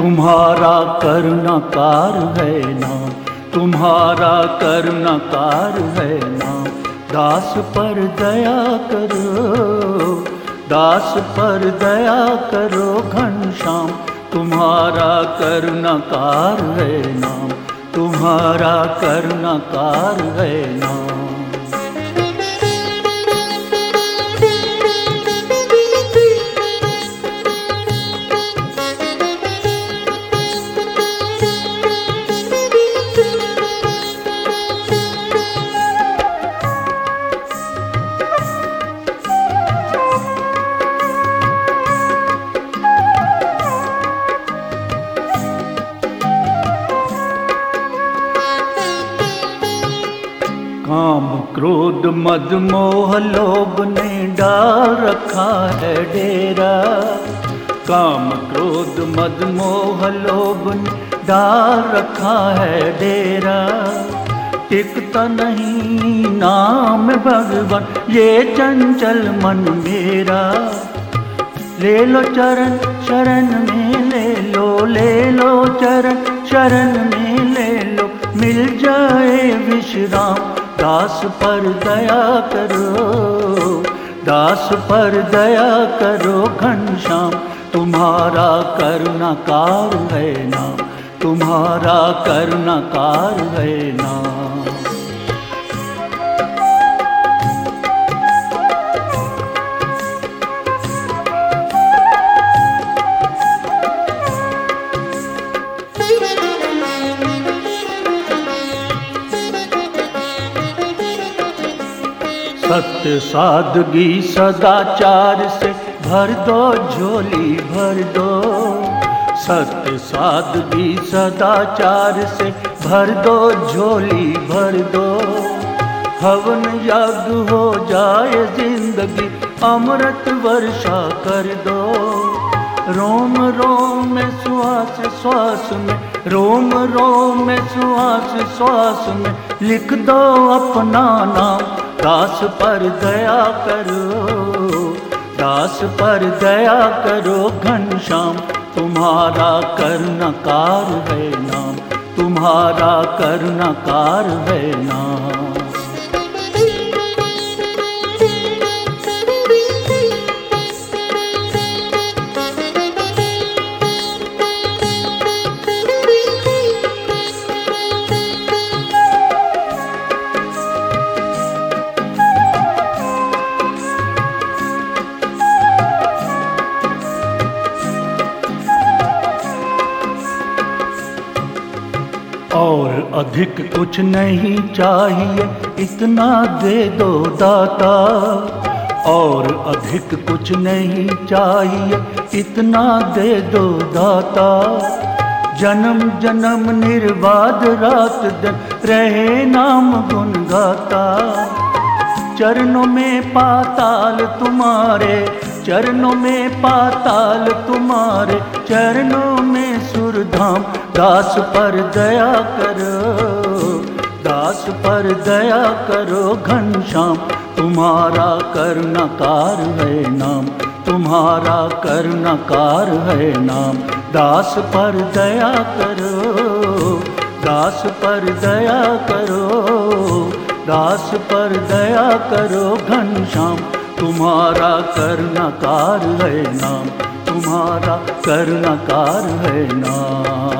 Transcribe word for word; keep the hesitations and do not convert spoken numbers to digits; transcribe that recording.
तुम्हारा करुणाकार है नाम, तुम्हारा करुणाकार है नाम। दास पर दया करो, दास पर दया करो घनश्याम। तुम्हारा करुणाकार है नाम, तुम्हारा करुणाकार है नाम। काम क्रोध मद मोह लोभ ने डाल रखा है डेरा। काम क्रोध मद मोह लोभ ने डाल रखा है डेरा। टिकता नहीं नाम भगवान ये चंचल मन मेरा। ले लो चरण शरण में ले लो, ले लो चरण शरण में ले लो, मिल जाए विश्राम। दास पर दया करो, दास पर दया करो घनश्याम। तुम्हारा करुणाकार है नाम, तुम्हारा करुणाकार है नाम। सत्य सादगी सदाचार से भर दो झोली भर दो। सत्य सादगी सदाचार से भर दो झोली भर दो। हवन यज्ञ हो जाए जिंदगी अमृत वर्षा कर दो। रोम रोम में श्वास श्वास में, रोम रोम में श्वास श्वास में लिख दो अपना नाम। दास पर दया करो, दास पर दया करो घनश्याम। तुम्हारा करुणाकार है नाम, तुम्हारा करुणाकार है नाम। और अधिक कुछ नहीं चाहिए इतना दे दो दाता। और अधिक कुछ नहीं चाहिए इतना दे दो दाता। जन्म जन्म निर्बाध रात दिन रहे नाम गुण गाता। चरणों में पाताल तुम्हारे, चरणों में पाताल तुम्हारे, चरणों में सुरधाम। दास पर दया करो, दास पर दया करो घनश्याम। तुम्हारा करुणाकार है नाम, तुम्हारा करुणाकार है नाम। दास पर दया करो, दास पर दया करो, दास पर दया करो घनश्याम। तुम्हारा करुणाकार है नाम, तुम्हारा करुणाकार है नाम।